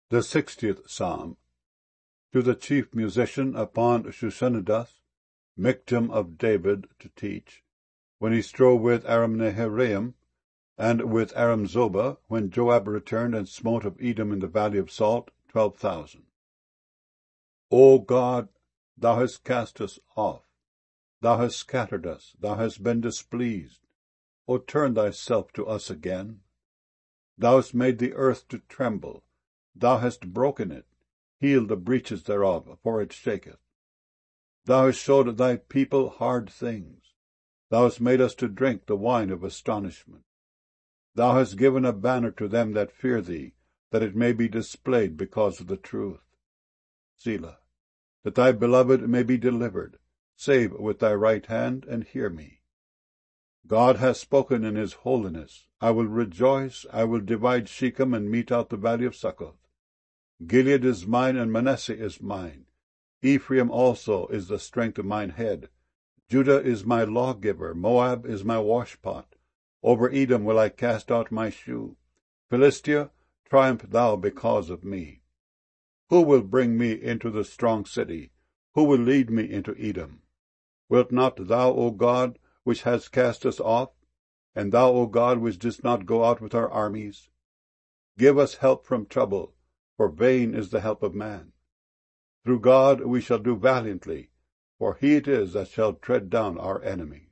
The 60th Psalm. To the chief musician upon Shushanidath, Michtam of David, to teach, when he strove with Aram-naharaim, and with Aram-zobah, when Joab returned and smote of Edom in the valley of Salt 12,000. O God, thou hast cast us off, thou hast scattered us, thou hast been displeased. O turn thyself to us again. Thou hast made the earth to tremble, thou hast broken it, heal the breaches thereof, for it shaketh. Thou hast showed thy people hard things, thou hast made us to drink the wine of astonishment. Thou hast given a banner to them that fear thee, that it may be displayed because of the truth. Selah. That thy beloved may be delivered, save with thy right hand, and hear me. God hath spoken in his holiness. I will rejoice, I will divide Shechem, and mete out the valley of Succoth. Gilead is mine, and Manasseh is mine. Ephraim also is the strength of mine head. Judah is my lawgiver, Moab is my washpot. Over Edom will I cast out my shoe. Philistia, triumph thou because of me. Who will bring me into the strong city? Who will lead me into Edom? Wilt not thou, O God, which hast cast us off? And thou, O God, which didst not go out with our armies? Give us help from trouble, for vain is the help of man. Through God we shall do valiantly, for he it is that shall tread down our enemy.